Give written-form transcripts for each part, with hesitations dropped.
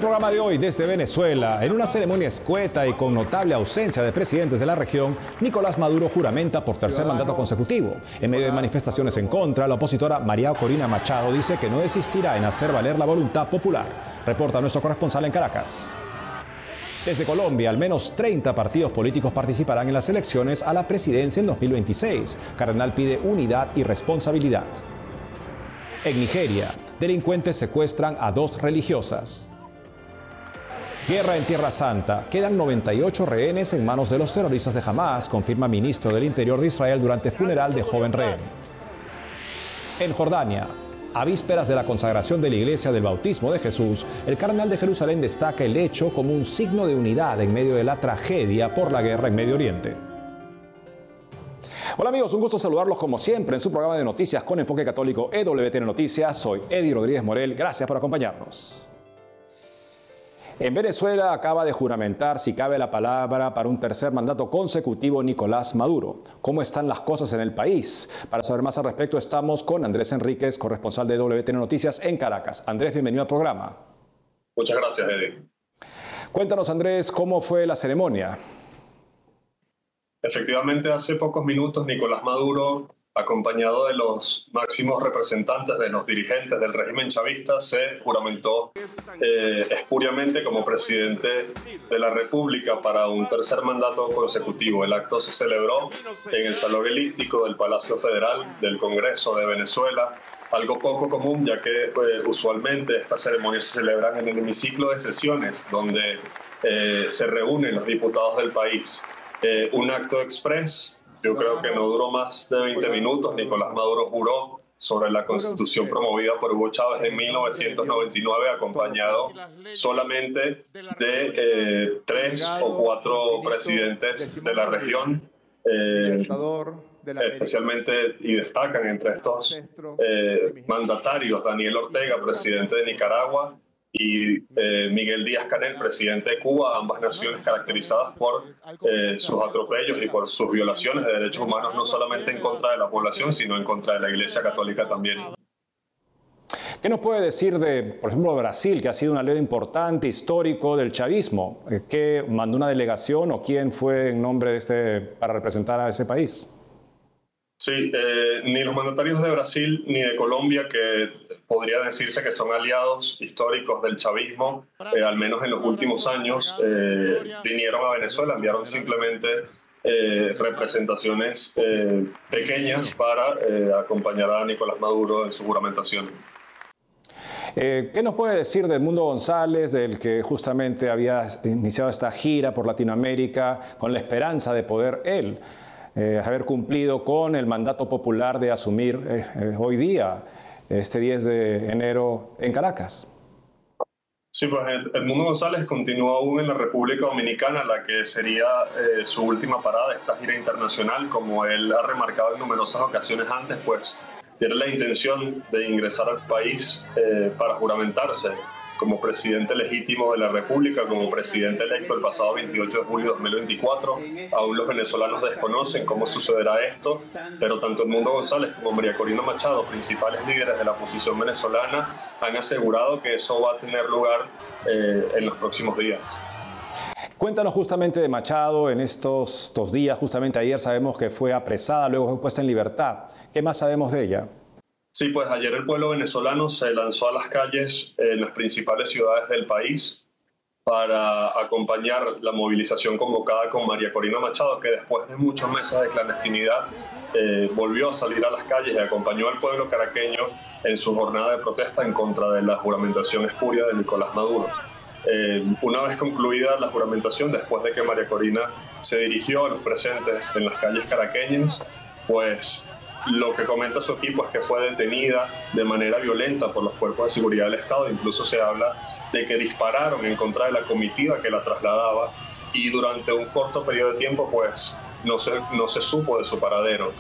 programa de hoy desde Venezuela, en una ceremonia escueta y con notable ausencia de presidentes de la región, Nicolás Maduro juramenta por tercer mandato consecutivo. En medio de manifestaciones en contra, la opositora María Corina Machado dice que no desistirá en hacer valer la voluntad popular. Reporta nuestro corresponsal en Caracas. Desde Colombia, al menos 30 partidos políticos participarán en las elecciones a la presidencia en 2026. Cardenal pide unidad y responsabilidad. En Nigeria, delincuentes secuestran a 2 religiosas. Guerra en Tierra Santa. Quedan 98 rehenes en manos de los terroristas de Hamás, confirma ministro del Interior de Israel durante funeral de joven rehén. En Jordania, a vísperas de la consagración de la Iglesia del Bautismo de Jesús, el cardenal de Jerusalén destaca el hecho como un signo de unidad en medio de la tragedia por la guerra en Medio Oriente. Hola amigos, un gusto saludarlos como siempre en su programa de noticias con enfoque católico EWTN Noticias. Soy Eddie Rodríguez Morel, gracias por acompañarnos. En Venezuela acaba de juramentar, si cabe la palabra, para un tercer mandato consecutivo Nicolás Maduro. ¿Cómo están las cosas en el país? Para saber más al respecto estamos con Andrés Enríquez, corresponsal de EWTN Noticias en Caracas. Andrés, bienvenido al programa. Muchas gracias, Eddie. Cuéntanos, Andrés, ¿cómo fue la ceremonia? Efectivamente, hace pocos minutos Nicolás Maduro, acompañado de los máximos representantes de los dirigentes del régimen chavista, se juramentó espuriamente como presidente de la República para un tercer mandato consecutivo. El acto se celebró en el Salón Elíptico del Palacio Federal del Congreso de Venezuela, algo poco común ya que usualmente estas ceremonias se celebran en el hemiciclo de sesiones, donde se reúnen los diputados del país. Un acto express, yo creo que no duró más de 20 minutos. Nicolás Maduro juró sobre la Constitución promovida por Hugo Chávez en 1999, acompañado solamente de 3 o 4 presidentes de la región, especialmente, y destacan entre estos mandatarios Daniel Ortega, presidente de Nicaragua, y Miguel Díaz-Canel, presidente de Cuba, ambas naciones caracterizadas por sus atropellos y por sus violaciones de derechos humanos, no solamente en contra de la población, sino en contra de la Iglesia Católica también. ¿Qué nos puede decir de, por ejemplo, Brasil, que ha sido un aliado importante, histórico del chavismo? ¿Qué mandó una delegación o quién fue en nombre de para representar a ese país? Sí, ni los mandatarios de Brasil ni de Colombia, que podría decirse que son aliados históricos del chavismo, al menos en los últimos años, vinieron a Venezuela, enviaron simplemente representaciones pequeñas para acompañar a Nicolás Maduro en su juramentación. ¿Qué nos puede decir del Mundo González, del que justamente había iniciado esta gira por Latinoamérica con la esperanza de poder él haber cumplido con el mandato popular de asumir hoy día, este 10 de enero en Caracas? Sí, pues Edmundo González continúa aún en la República Dominicana, la que sería su última parada de esta gira internacional. Como él ha remarcado en numerosas ocasiones antes, pues tiene la intención de ingresar al país para juramentarse como presidente legítimo de la República, como presidente electo el pasado 28 de julio de 2024. Aún los venezolanos desconocen cómo sucederá esto, pero tanto Edmundo González como María Corina Machado, principales líderes de la oposición venezolana, han asegurado que eso va a tener lugar en los próximos días. Cuéntanos justamente de Machado en estos 2 días. Justamente ayer sabemos que fue apresada, luego fue puesta en libertad. ¿Qué más sabemos de ella? Sí, pues ayer el pueblo venezolano se lanzó a las calles en las principales ciudades del país para acompañar la movilización convocada con María Corina Machado, que después de muchos meses de clandestinidad volvió a salir a las calles y acompañó al pueblo caraqueño en su jornada de protesta en contra de la juramentación espuria de Nicolás Maduro. Una vez concluida la juramentación, después de que María Corina se dirigió a los presentes en las calles caraqueñas, pues lo que comenta su equipo es que fue detenida de manera violenta por los cuerpos de seguridad del Estado. Incluso se habla de que dispararon en contra de la comitiva que la trasladaba, y durante un corto periodo de tiempo pues no se supo de su paradero.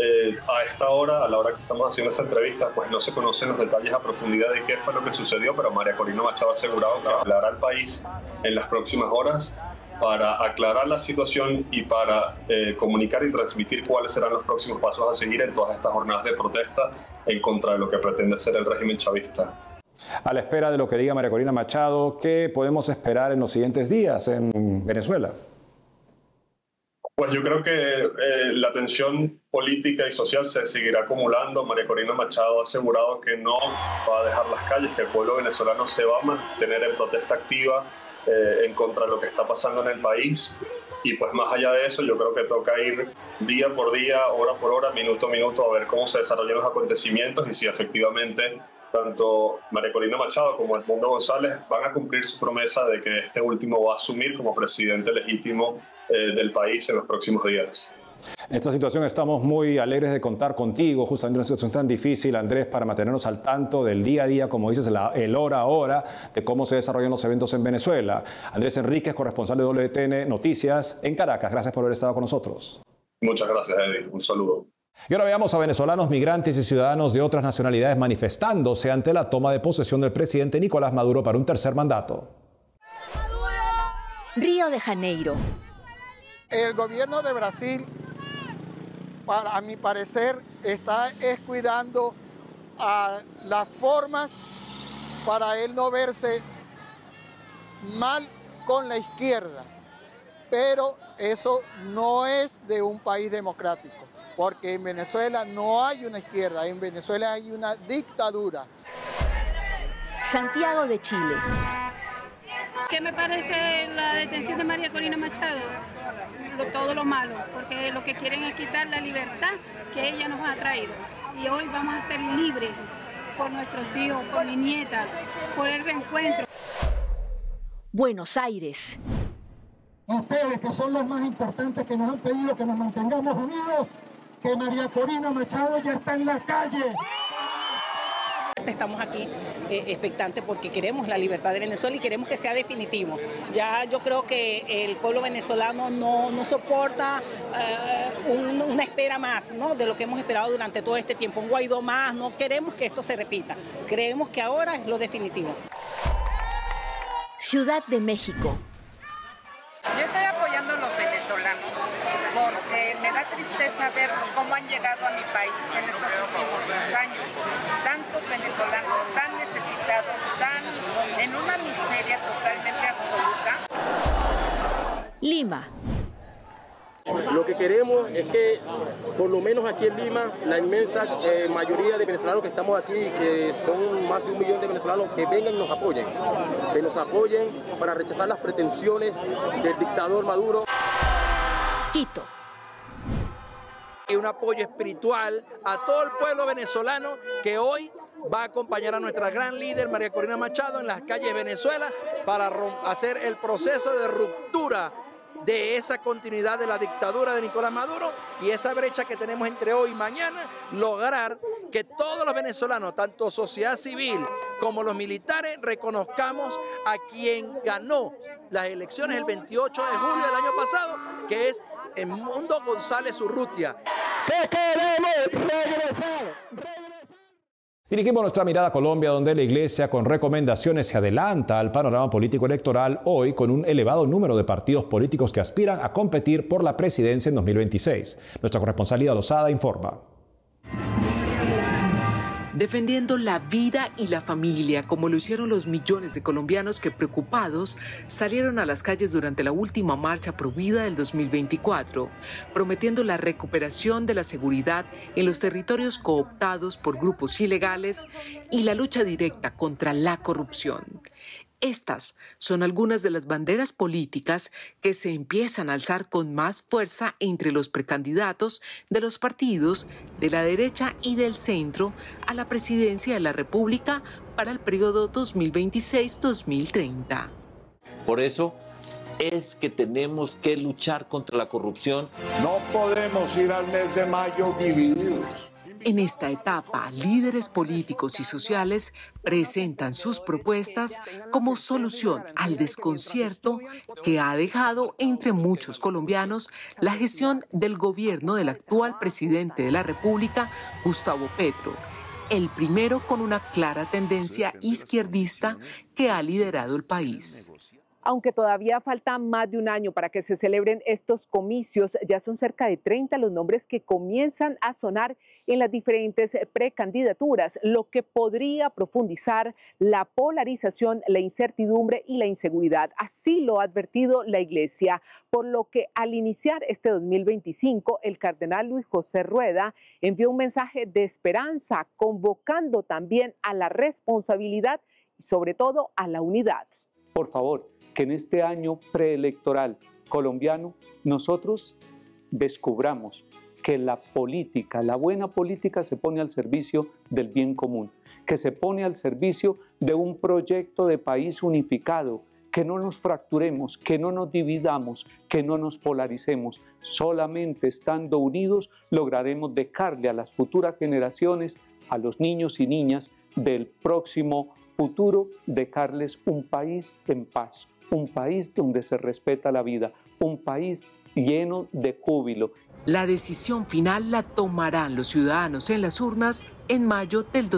A esta hora, a la hora que estamos haciendo esta entrevista, pues no se conocen los detalles a profundidad de qué fue lo que sucedió, pero María Corina Machado ha asegurado que va a hablar al país en las próximas horas para aclarar la situación y para comunicar y transmitir cuáles serán los próximos pasos a seguir en todas estas jornadas de protesta en contra de lo que pretende ser el régimen chavista. A la espera de lo que diga María Corina Machado, ¿qué podemos esperar en los siguientes días en Venezuela? Pues yo creo que la tensión política y social se seguirá acumulando. María Corina Machado ha asegurado que no va a dejar las calles, que el pueblo venezolano se va a mantener en protesta activa en contra de lo que está pasando en el país. Y pues más allá de eso, yo creo que toca ir día por día, hora por hora, minuto a minuto, a ver cómo se desarrollan los acontecimientos y si efectivamente tanto María Corina Machado como Edmundo González van a cumplir su promesa de que este último va a asumir como presidente legítimo del país en los próximos días. En esta situación estamos muy alegres de contar contigo, justamente en una situación tan difícil, Andrés, para mantenernos al tanto del día a día, como dices, el hora a hora, de cómo se desarrollan los eventos en Venezuela. Andrés Enríquez, corresponsal de WTN Noticias en Caracas. Gracias por haber estado con nosotros. Muchas gracias, Eddie. Un saludo. Y ahora veamos a venezolanos, migrantes y ciudadanos de otras nacionalidades manifestándose ante la toma de posesión del presidente Nicolás Maduro para un tercer mandato. Río de Janeiro. El gobierno de Brasil, a mi parecer, está descuidando las formas para él no verse mal con la izquierda. Pero eso no es de un país democrático, porque en Venezuela no hay una izquierda, en Venezuela hay una dictadura. Santiago de Chile. ¿Qué me parece la detención de María Corina Machado? Todo lo malo, porque lo que quieren es quitar la libertad que ella nos ha traído. Y hoy vamos a ser libres por nuestros hijos, por mi nieta, por el reencuentro. Buenos Aires. Ustedes, que son los más importantes, que nos han pedido que nos mantengamos unidos, que María Corina Machado ya está en la calle. Estamos aquí expectantes porque queremos la libertad de Venezuela y queremos que sea definitivo. Ya yo creo que el pueblo venezolano no soporta una espera más, ¿no?, de lo que hemos esperado durante todo este tiempo. Un Guaidó más, no queremos que esto se repita. Creemos que ahora es lo definitivo. Ciudad de México. Yo estoy apoyando a los venezolanos porque me da tristeza ver cómo han llegado a mi país en estos últimos años tantos venezolanos tan necesitados, tan en una miseria totalmente absoluta. Lima. Lo que queremos es que, por lo menos aquí en Lima, la inmensa mayoría de venezolanos que estamos aquí, que son más de 1 millón de venezolanos, que vengan y nos apoyen. Que nos apoyen para rechazar las pretensiones del dictador Maduro. Quito. Y un apoyo espiritual a todo el pueblo venezolano que hoy va a acompañar a nuestra gran líder María Corina Machado en las calles de Venezuela para hacer el proceso de ruptura de esa continuidad de la dictadura de Nicolás Maduro y esa brecha que tenemos entre hoy y mañana, lograr que todos los venezolanos, tanto sociedad civil como los militares, reconozcamos a quien ganó las elecciones el 28 de julio del año pasado, que es Edmundo González Urrutia. ¡Que queremos regresar! Dirigimos nuestra mirada a Colombia, donde la Iglesia, con recomendaciones, se adelanta al panorama político electoral hoy con un elevado número de partidos políticos que aspiran a competir por la presidencia en 2026. Nuestra corresponsal Lida Lozada informa. Defendiendo la vida y la familia, como lo hicieron los millones de colombianos que, preocupados, salieron a las calles durante la última marcha provida del 2024, prometiendo la recuperación de la seguridad en los territorios cooptados por grupos ilegales y la lucha directa contra la corrupción. Estas son algunas de las banderas políticas que se empiezan a alzar con más fuerza entre los precandidatos de los partidos de la derecha y del centro a la presidencia de la República para el periodo 2026-2030. Por eso es que tenemos que luchar contra la corrupción. No podemos ir al mes de mayo divididos. En esta etapa, líderes políticos y sociales presentan sus propuestas como solución al desconcierto que ha dejado entre muchos colombianos la gestión del gobierno del actual presidente de la República, Gustavo Petro, el primero con una clara tendencia izquierdista que ha liderado el país. Aunque todavía falta más de un año para que se celebren estos comicios, ya son cerca de 30 los nombres que comienzan a sonar en las diferentes precandidaturas, lo que podría profundizar la polarización, la incertidumbre y la inseguridad. Así lo ha advertido la Iglesia, por lo que al iniciar este 2025, el cardenal Luis José Rueda envió un mensaje de esperanza, convocando también a la responsabilidad y sobre todo a la unidad. Por favor, que en este año preelectoral colombiano nosotros descubramos que la política, la buena política se pone al servicio del bien común, que se pone al servicio de un proyecto de país unificado, que no nos fracturemos, que no nos dividamos, que no nos polaricemos. Solamente estando unidos lograremos dejarle a las futuras generaciones, a los niños y niñas del próximo futuro, dejarles un país en paz, un país donde se respeta la vida, un país lleno de júbilo. La decisión final la tomarán los ciudadanos en las urnas en mayo del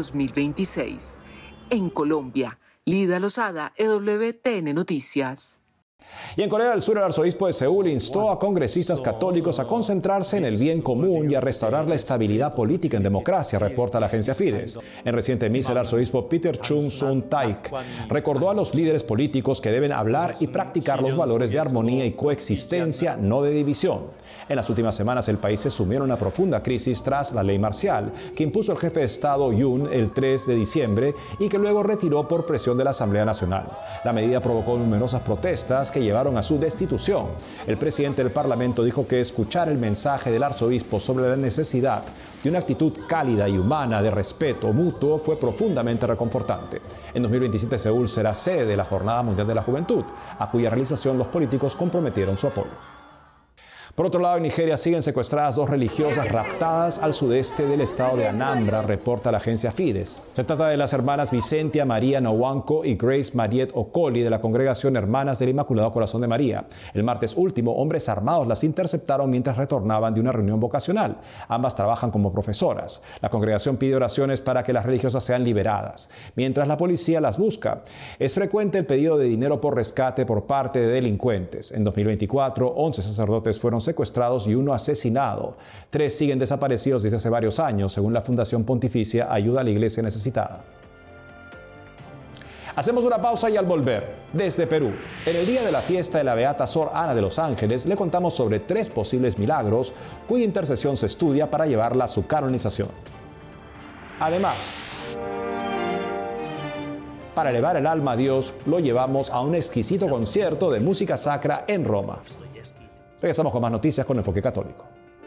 2026. En Colombia, Lida Lozada, EWTN Noticias. Y en Corea del Sur, el arzobispo de Seúl instó a congresistas católicos a concentrarse en el bien común y a restaurar la estabilidad política en democracia, reporta la agencia Fides. En reciente misa, el arzobispo Peter Chung Sun Taik recordó a los líderes políticos que deben hablar y practicar los valores de armonía y coexistencia, no de división. En las últimas semanas, el país se sumió en una profunda crisis tras la ley marcial, que impuso el jefe de Estado Yoon el 3 de diciembre y que luego retiró por presión de la Asamblea Nacional. La medida provocó numerosas protestas que llevaron a su destitución. El presidente del Parlamento dijo que escuchar el mensaje del arzobispo sobre la necesidad de una actitud cálida y humana de respeto mutuo fue profundamente reconfortante. En 2027 Seúl será sede de la Jornada Mundial de la Juventud, a cuya realización los políticos comprometieron su apoyo. Por otro lado, en Nigeria siguen secuestradas 2 religiosas raptadas al sudeste del estado de Anambra, reporta la agencia Fides. Se trata de las hermanas Vicentia María Nwankwo y Grace Mariet Okoli de la congregación Hermanas del Inmaculado Corazón de María. El martes último, hombres armados las interceptaron mientras retornaban de una reunión vocacional. Ambas trabajan como profesoras. La congregación pide oraciones para que las religiosas sean liberadas, mientras la policía las busca. Es frecuente el pedido de dinero por rescate por parte de delincuentes. En 2024, 11 sacerdotes fueron secuestrados y 1 asesinado. 3 siguen desaparecidos desde hace varios años, según la Fundación Pontificia Ayuda a la Iglesia Necesitada. Hacemos una pausa y al volver, desde Perú, en el día de la fiesta de la Beata Sor Ana de los Ángeles, le contamos sobre 3 posibles milagros cuya intercesión se estudia para llevarla a su canonización. Además, para elevar el alma a Dios, lo llevamos a un exquisito concierto de música sacra en Roma. Regresamos con más noticias con Enfoque Católico.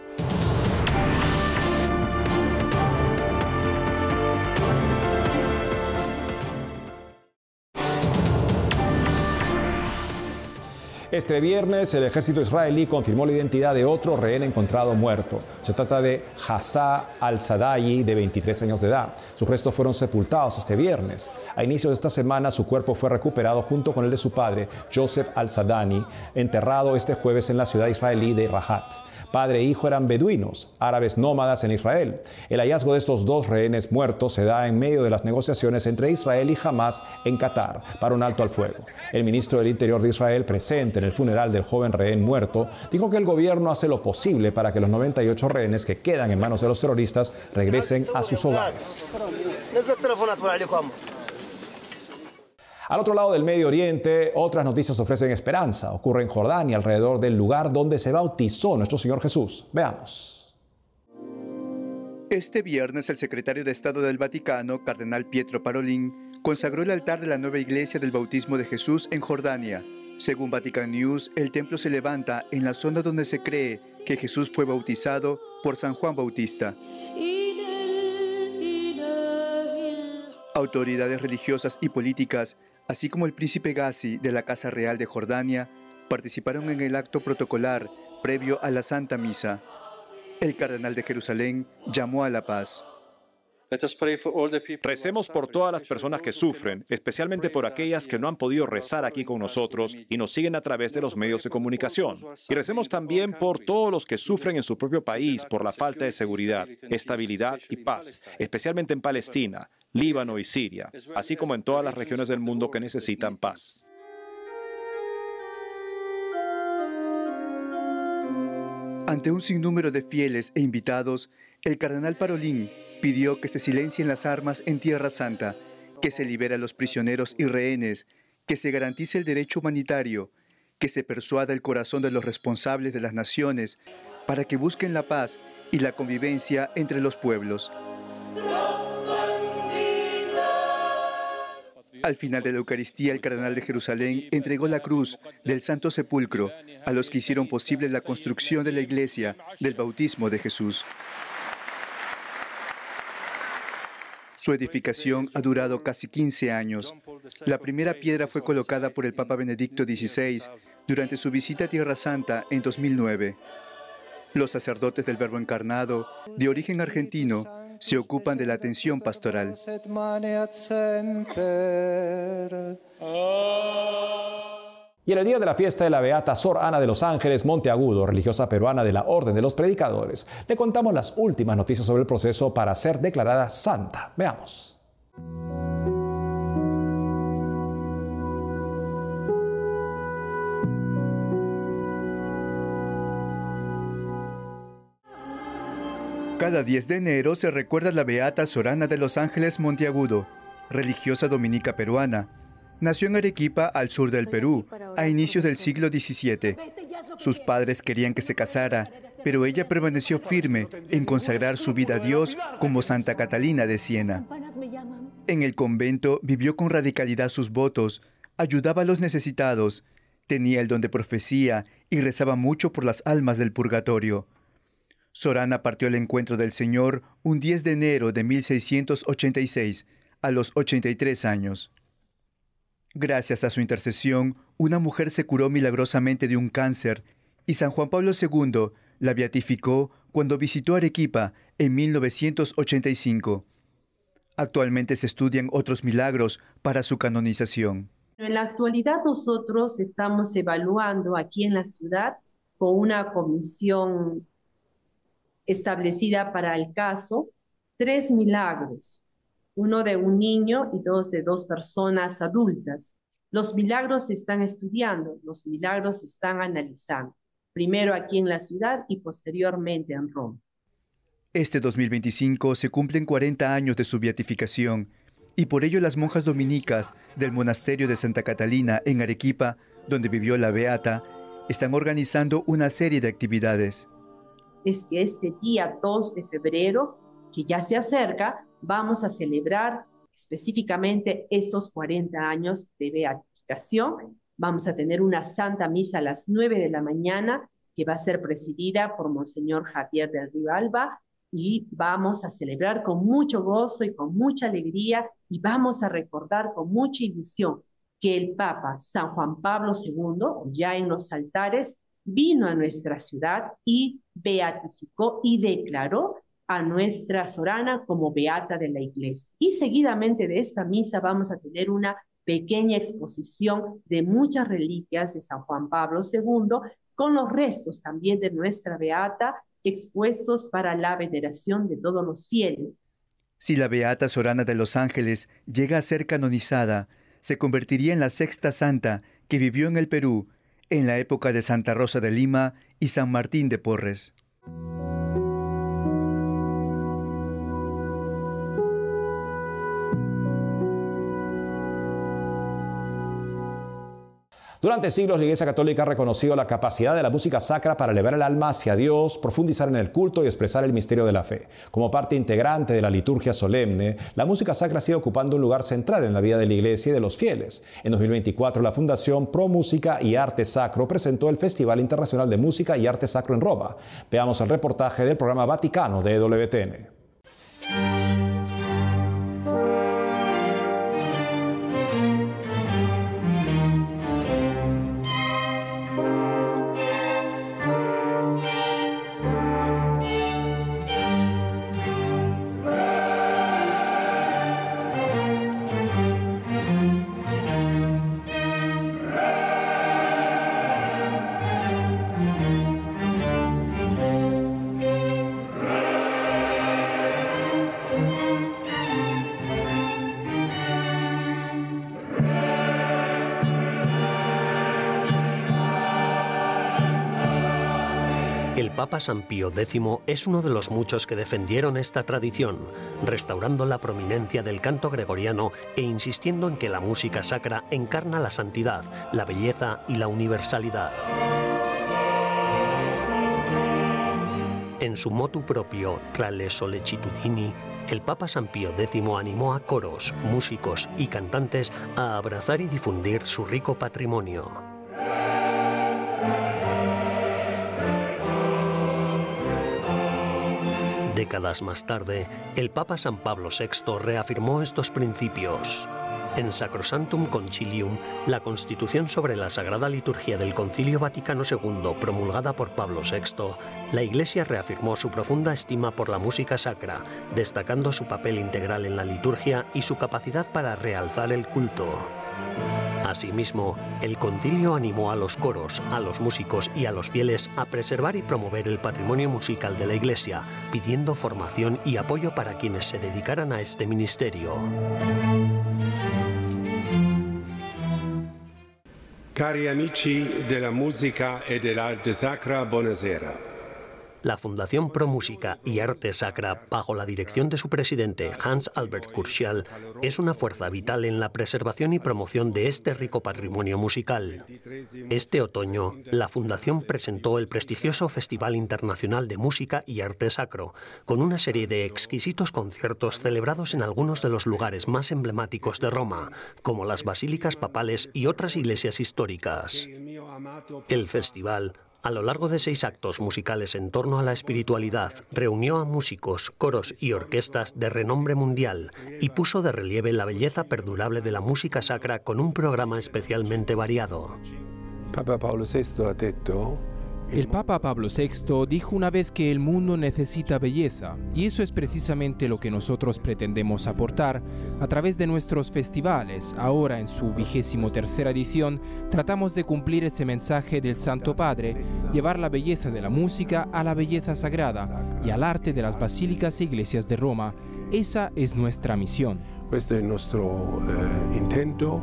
Este viernes, el ejército israelí confirmó la identidad de otro rehén encontrado muerto. Se trata de Hazza al-Sadayi, de 23 años de edad. Sus restos fueron sepultados este viernes. A inicios de esta semana, su cuerpo fue recuperado junto con el de su padre, Joseph al-Sadani, enterrado este jueves en la ciudad israelí de Rahat. Padre e hijo eran beduinos, árabes nómadas en Israel. El hallazgo de estos 2 rehenes muertos se da en medio de las negociaciones entre Israel y Hamás en Qatar para un alto al fuego. El ministro del Interior de Israel, presente en el funeral del joven rehén muerto, dijo que el gobierno hace lo posible para que los 98 rehenes que quedan en manos de los terroristas regresen a sus hogares. Al otro lado del Medio Oriente, otras noticias ofrecen esperanza. Ocurre en Jordania, alrededor del lugar donde se bautizó nuestro Señor Jesús. Veamos. Este viernes, el secretario de Estado del Vaticano, cardenal Pietro Parolin, consagró el altar de la nueva iglesia del bautismo de Jesús en Jordania. Según Vatican News, el templo se levanta en la zona donde se cree que Jesús fue bautizado por San Juan Bautista. Autoridades religiosas y políticas, así como el príncipe Gassi de la Casa Real de Jordania, participaron en el acto protocolar previo a la Santa Misa. El cardenal de Jerusalén llamó a la paz. Recemos por todas las personas que sufren, especialmente por aquellas que no han podido rezar aquí con nosotros y nos siguen a través de los medios de comunicación. Y recemos también por todos los que sufren en su propio país por la falta de seguridad, estabilidad y paz, especialmente en Palestina, Líbano y Siria, así como en todas las regiones del mundo que necesitan paz. Ante un sinnúmero de fieles e invitados, el cardenal Parolin pidió que se silencien las armas en Tierra Santa, que se libere a los prisioneros y rehenes, que se garantice el derecho humanitario, que se persuada el corazón de los responsables de las naciones para que busquen la paz y la convivencia entre los pueblos. Al final de la Eucaristía, el cardenal de Jerusalén entregó la cruz del Santo Sepulcro a los que hicieron posible la construcción de la iglesia del bautismo de Jesús. Su edificación ha durado casi 15 años. La primera piedra fue colocada por el Papa Benedicto XVI durante su visita a Tierra Santa en 2009. Los sacerdotes del Verbo Encarnado, de origen argentino, se ocupan de la atención pastoral. Y en el día de la fiesta de la Beata Sor Ana de los Ángeles Monteagudo, religiosa peruana de la Orden de los Predicadores, le contamos las últimas noticias sobre el proceso para ser declarada santa. Veamos. Cada 10 de enero se recuerda a la Beata Sor Ana de los Ángeles Monteagudo, religiosa dominica peruana. Nació en Arequipa, al sur del Perú, a inicios del siglo XVII. Sus padres querían que se casara, pero ella permaneció firme en consagrar su vida a Dios como Santa Catalina de Siena. En el convento vivió con radicalidad sus votos, ayudaba a los necesitados, tenía el don de profecía y rezaba mucho por las almas del purgatorio. Sor Ana partió al encuentro del Señor un 10 de enero de 1686, a los 83 años. Gracias a su intercesión, una mujer se curó milagrosamente de un cáncer y San Juan Pablo II la beatificó cuando visitó Arequipa en 1985. Actualmente se estudian otros milagros para su canonización. En la actualidad nosotros estamos evaluando aquí en la ciudad con una comisión establecida para el caso 3 milagros. Uno de un niño y 2 de 2 personas adultas. Los milagros se están estudiando, los milagros se están analizando, primero aquí en la ciudad y posteriormente en Roma. Este 2025 se cumplen 40 años de su beatificación y por ello las monjas dominicas del monasterio de Santa Catalina en Arequipa, donde vivió la Beata, están organizando una serie de actividades. Es que este día 2 de febrero, que ya se acerca, vamos a celebrar específicamente estos 40 años de beatificación. Vamos a tener una santa misa a las 9 de la mañana, que va a ser presidida por Monseñor Javier del Río Alba, y vamos a celebrar con mucho gozo y con mucha alegría, y vamos a recordar con mucha ilusión que el Papa San Juan Pablo II, ya en los altares, vino a nuestra ciudad y beatificó y declaró a nuestra Sor Ana como beata de la Iglesia. Y seguidamente de esta misa vamos a tener una pequeña exposición de muchas reliquias de San Juan Pablo II, con los restos también de nuestra beata expuestos para la veneración de todos los fieles. Si la Beata Sor Ana de los Ángeles llega a ser canonizada, se convertiría en la sexta santa que vivió en el Perú en la época de Santa Rosa de Lima y San Martín de Porres. Durante siglos, la Iglesia Católica ha reconocido la capacidad de la música sacra para elevar el alma hacia Dios, profundizar en el culto y expresar el misterio de la fe. Como parte integrante de la liturgia solemne, la música sacra sigue ocupando un lugar central en la vida de la Iglesia y de los fieles. En 2024, la Fundación Pro Música y Arte Sacro presentó el Festival Internacional de Música y Arte Sacro en Roma. Veamos el reportaje del programa Vaticano de EWTN. El Papa San Pío X es uno de los muchos que defendieron esta tradición, restaurando la prominencia del canto gregoriano e insistiendo en que la música sacra encarna la santidad, la belleza y la universalidad. En su motu propio, Tra le sollecitudini, el Papa San Pío X animó a coros, músicos y cantantes a abrazar y difundir su rico patrimonio. Décadas más tarde, el Papa San Pablo VI reafirmó estos principios. En Sacrosanctum Concilium, la Constitución sobre la Sagrada Liturgia del Concilio Vaticano II, promulgada por Pablo VI, la Iglesia reafirmó su profunda estima por la música sacra, destacando su papel integral en la liturgia y su capacidad para realzar el culto. Asimismo, el concilio animó a los coros, a los músicos y a los fieles a preservar y promover el patrimonio musical de la Iglesia, pidiendo formación y apoyo para quienes se dedicaran a este ministerio. Cari amici della musica e dell'arte sacra, buonasera. La Fundación Pro Música y Arte Sacra, bajo la dirección de su presidente, Hans Albert Kurschall, es una fuerza vital en la preservación y promoción de este rico patrimonio musical. Este otoño, la Fundación presentó el prestigioso Festival Internacional de Música y Arte Sacro, con una serie de exquisitos conciertos celebrados en algunos de los lugares más emblemáticos de Roma, como las basílicas papales y otras iglesias históricas. El festival, a lo largo de 6 actos musicales en torno a la espiritualidad, reunió a músicos, coros y orquestas de renombre mundial y puso de relieve la belleza perdurable de la música sacra con un programa especialmente variado. El Papa Pablo VI dijo una vez que el mundo necesita belleza, y eso es precisamente lo que nosotros pretendemos aportar a través de nuestros festivales. Ahora, en su 23ª edición, tratamos de cumplir ese mensaje del Santo Padre, llevar la belleza de la música a la belleza sagrada y al arte de las basílicas e iglesias de Roma. Esa es nuestra misión. Este es nuestro intento.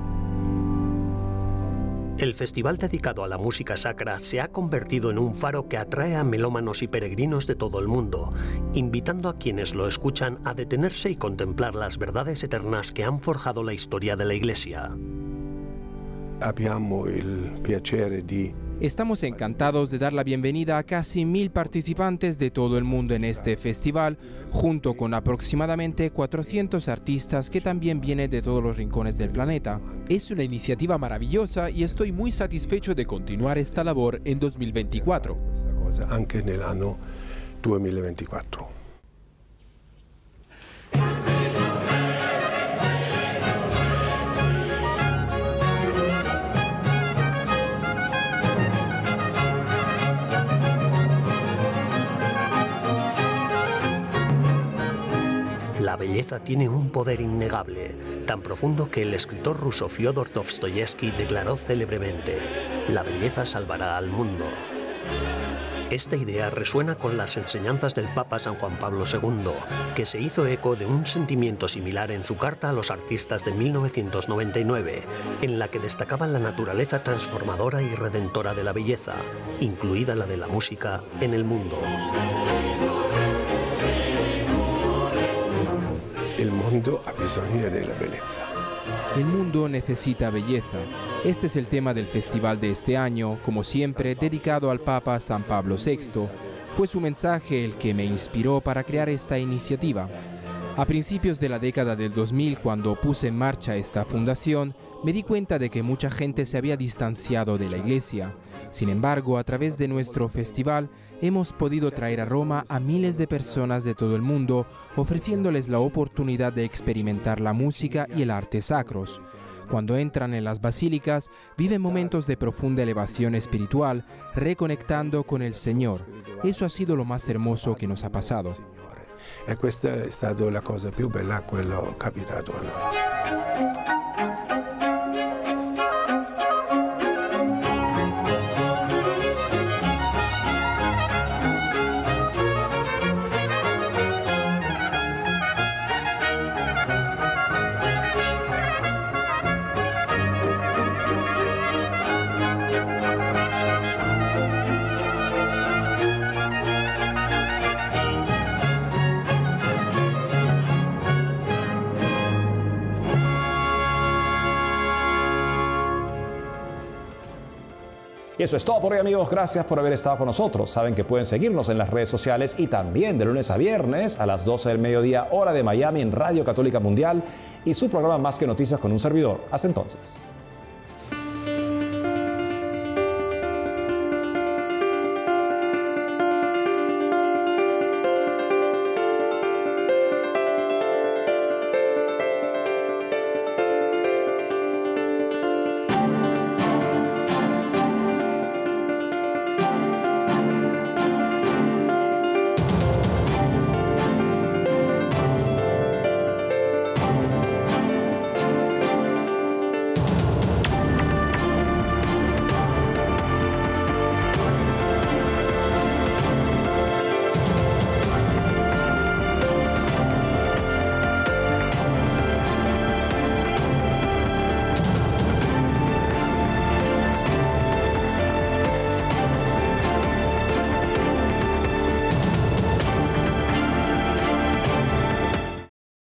El festival dedicado a la música sacra se ha convertido en un faro que atrae a melómanos y peregrinos de todo el mundo, invitando a quienes lo escuchan a detenerse y contemplar las verdades eternas que han forjado la historia de la Iglesia. Estamos encantados de dar la bienvenida a casi 1000 participantes de todo el mundo en este festival, junto con aproximadamente 400 artistas que también vienen de todos los rincones del planeta. Es una iniciativa maravillosa y estoy muy satisfecho de continuar esta labor en 2024. Anche en el año 2024. La belleza tiene un poder innegable, tan profundo que el escritor ruso Fyodor Dostoyevsky declaró célebremente: «La belleza salvará al mundo». Esta idea resuena con las enseñanzas del Papa San Juan Pablo II, que se hizo eco de un sentimiento similar en su carta a los artistas de 1999, en la que destacaba la naturaleza transformadora y redentora de la belleza, incluida la de la música, en el mundo. El mundo ha bisogno de la belleza. El mundo necesita belleza. Este es el tema del festival de este año, como siempre, dedicado al Papa San Pablo VI. Fue su mensaje el que me inspiró para crear esta iniciativa. A principios de la década del 2000, cuando puse en marcha esta fundación, me di cuenta de que mucha gente se había distanciado de la Iglesia. Sin embargo, a través de nuestro festival, hemos podido traer a Roma a miles de personas de todo el mundo, ofreciéndoles la oportunidad de experimentar la música y el arte sacros. Cuando entran en las basílicas, viven momentos de profunda elevación espiritual, reconectando con el Señor. Eso ha sido lo más hermoso que nos ha pasado. E questa è stata la cosa più bella, quello capitato a noi. Y eso es todo por hoy, amigos. Gracias por haber estado con nosotros. Saben que pueden seguirnos en las redes sociales y también de lunes a viernes a las 12 del mediodía, hora de Miami, en Radio Católica Mundial y su programa Más que Noticias con un servidor. Hasta entonces.